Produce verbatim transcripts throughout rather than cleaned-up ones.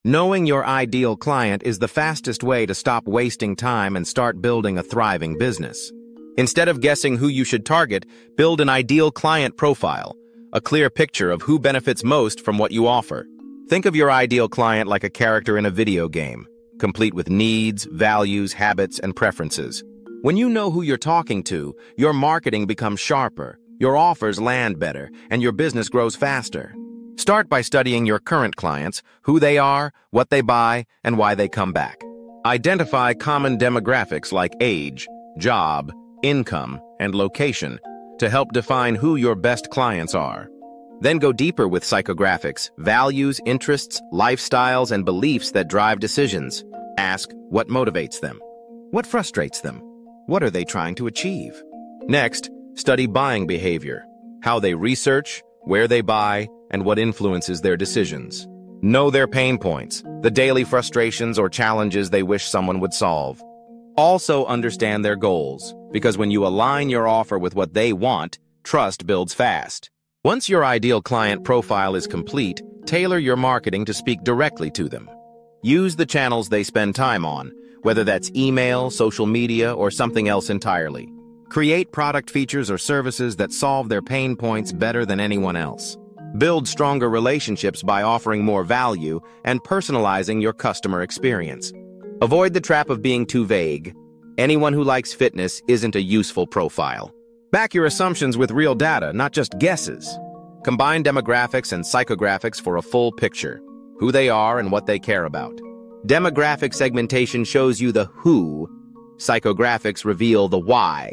Knowing your ideal client is the fastest way to stop wasting time and start building a thriving business. Instead of guessing who you should target, build an ideal client profile, a clear picture of who benefits most from what you offer. Think of your ideal client like a character in a video game, complete with needs, values, habits, and preferences. When you know who you're talking to, your marketing becomes sharper, your offers land better, and your business grows faster. Start by studying your current clients, who they are, what they buy, and why they come back. Identify common demographics like age, job, income, and location to help define who your best clients are. Then go deeper with psychographics, values, interests, lifestyles, and beliefs that drive decisions. Ask what motivates them, what frustrates them, what are they trying to achieve. Next, study buying behavior, how they research, where they buy, and what influences their decisions. Know their pain points, the daily frustrations or challenges they wish someone would solve. Also understand their goals, because when you align your offer with what they want, trust builds fast. Once your ideal client profile is complete, tailor your marketing to speak directly to them. Use the channels they spend time on, whether that's email, social media, or something else entirely. Create product features or services that solve their pain points better than anyone else. Build stronger relationships by offering more value and personalizing your customer experience. Avoid the trap of being too vague. Anyone who likes fitness isn't a useful profile. Back your assumptions with real data, not just guesses. Combine demographics and psychographics for a full picture, who they are and what they care about. Demographic segmentation shows you the who, psychographics reveal the why.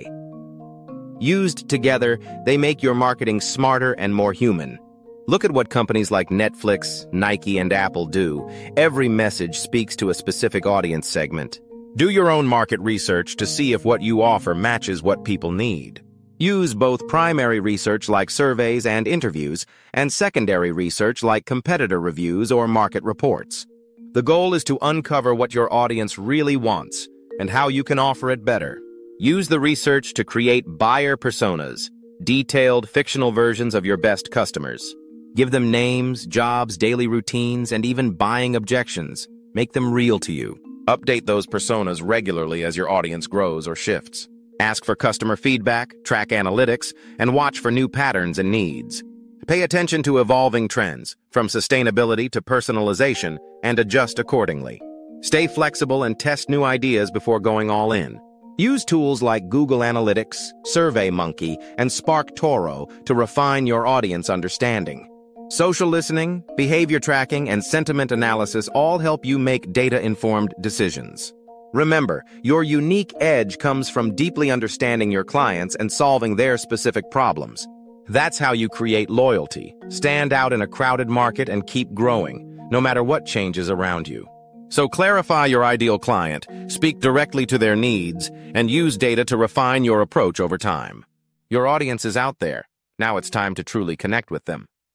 Used together, they make your marketing smarter and more human. Look at what companies like Netflix, Nike, and Apple do. Every message speaks to a specific audience segment. Do your own market research to see if what you offer matches what people need. Use both primary research like surveys and interviews, and secondary research like competitor reviews or market reports. The goal is to uncover what your audience really wants and how you can offer it better. Use the research to create buyer personas, detailed fictional versions of your best customers. Give them names, jobs, daily routines, and even buying objections. Make them real to you. Update those personas regularly as your audience grows or shifts. Ask for customer feedback, track analytics, and watch for new patterns and needs. Pay attention to evolving trends, from sustainability to personalization, and adjust accordingly. Stay flexible and test new ideas before going all in. Use tools like Google Analytics, SurveyMonkey, and SparkToro to refine your audience understanding. Social listening, behavior tracking, and sentiment analysis all help you make data-informed decisions. Remember, your unique edge comes from deeply understanding your clients and solving their specific problems. That's how you create loyalty, stand out in a crowded market, and keep growing, no matter what changes around you. So clarify your ideal client, speak directly to their needs, and use data to refine your approach over time. Your audience is out there. Now it's time to truly connect with them.